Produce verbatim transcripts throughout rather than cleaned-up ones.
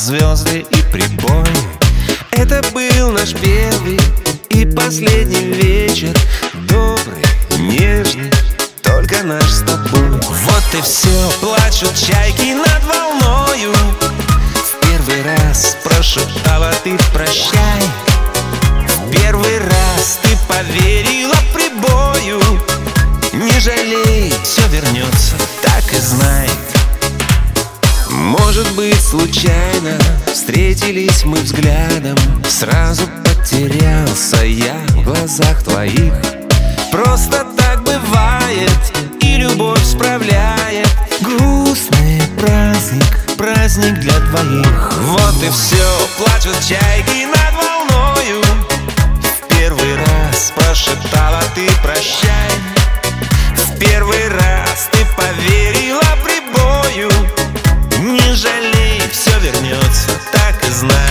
звезды и прибой. Это был наш первый и последний вечер, добрый, нежный, только наш с тобой. Вот и все, плачут чайки над волною. В первый раз прошептала ты прощай. В первый раз ты поверила прибою. Не жалей, все вернется, так и знай. Может быть, случайно встретились мы взглядом, сразу потерялся я в глазах твоих. Просто так бывает, и любовь справляет. Грустный праздник, праздник для двоих. Вот и все, плачут чайки над волною. В первый раз прошептала ты прощай. В первый раз ты поверила прибою. Не жалей, все вернется, так и знай.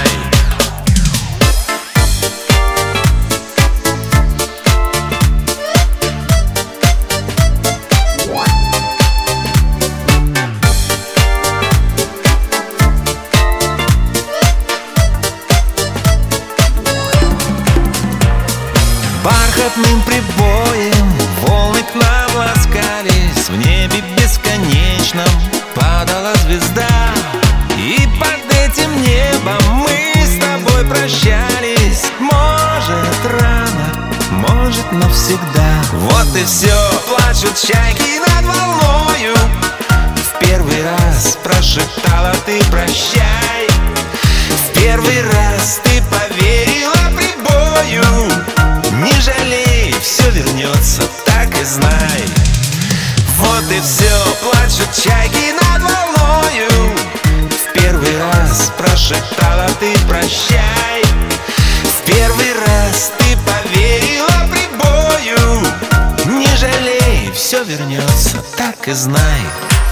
Бархатным прибоем волны к нам ласкались. В небе бесконечном падала звезда, и под этим небом мы с тобой прощались. Может, рано, может, навсегда. Вот и все, плачут чайки над волною. В первый раз прошептала ты прощай. В первый раз ты поверила прибою. Не жалей, все вернется, так и знай. Вот и все, плачут чайки над волною. В первый раз прошептала ты прощай. В первый раз ты поверила прибою. Не жалей, все вернется, так и знай.